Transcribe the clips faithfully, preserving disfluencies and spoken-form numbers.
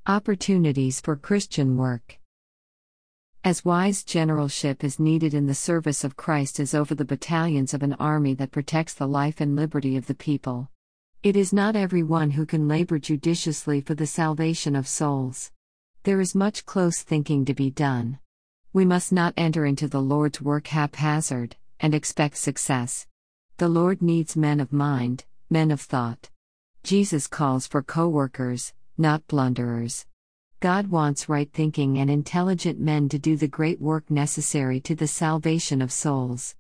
Opportunities for Christian work. As wise generalship is needed in the service of Christ as over the battalions of an army that protects the life and liberty of the people. It is not every one who can labor judiciously for the salvation of souls. There is much close thinking to be done. We must not enter into the Lord's work haphazard, and expect success. The Lord needs men of mind, men of thought. Jesus calls for co-workers, not blunderers. God wants right thinking and intelligent men to do the great work necessary to the salvation of souls.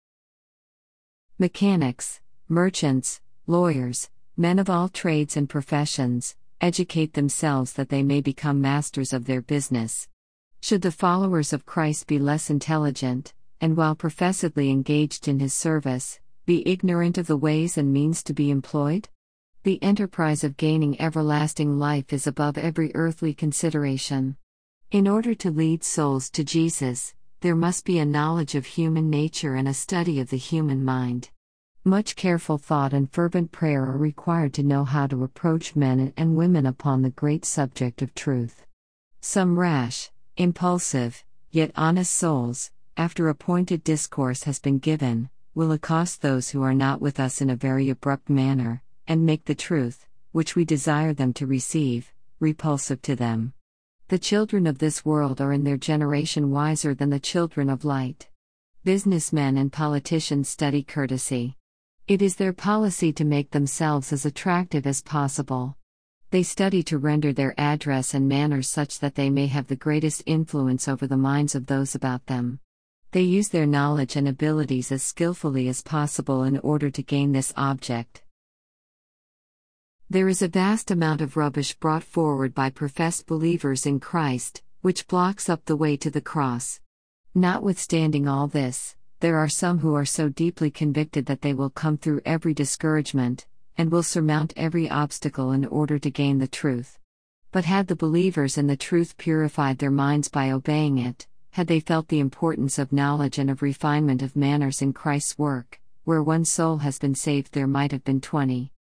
Mechanics, merchants, lawyers, men of all trades and professions, educate themselves that they may become masters of their business. Should the followers of Christ be less intelligent, and while professedly engaged in his service, be ignorant of the ways and means to be employed? The enterprise of gaining everlasting life is above every earthly consideration. In order to lead souls to Jesus, there must be a knowledge of human nature and a study of the human mind. Much careful thought and fervent prayer are required to know how to approach men and women upon the great subject of truth. Some rash, impulsive, yet honest souls, after a pointed discourse has been given, will accost those who are not with us in a very abrupt manner, and make the truth, which we desire them to receive, repulsive to them. The children of this world are in their generation wiser than the children of light. Businessmen and politicians study courtesy. It is their policy to make themselves as attractive as possible. They study to render their address and manners such that they may have the greatest influence over the minds of those about them. They use their knowledge and abilities as skillfully as possible in order to gain this object. There is a vast amount of rubbish brought forward by professed believers in Christ, which blocks up the way to the cross. Notwithstanding all this, there are some who are so deeply convicted that they will come through every discouragement, and will surmount every obstacle in order to gain the truth. But had the believers in the truth purified their minds by obeying it, had they felt the importance of knowledge and of refinement of manners in Christ's work, where one soul has been saved there might have been twenty.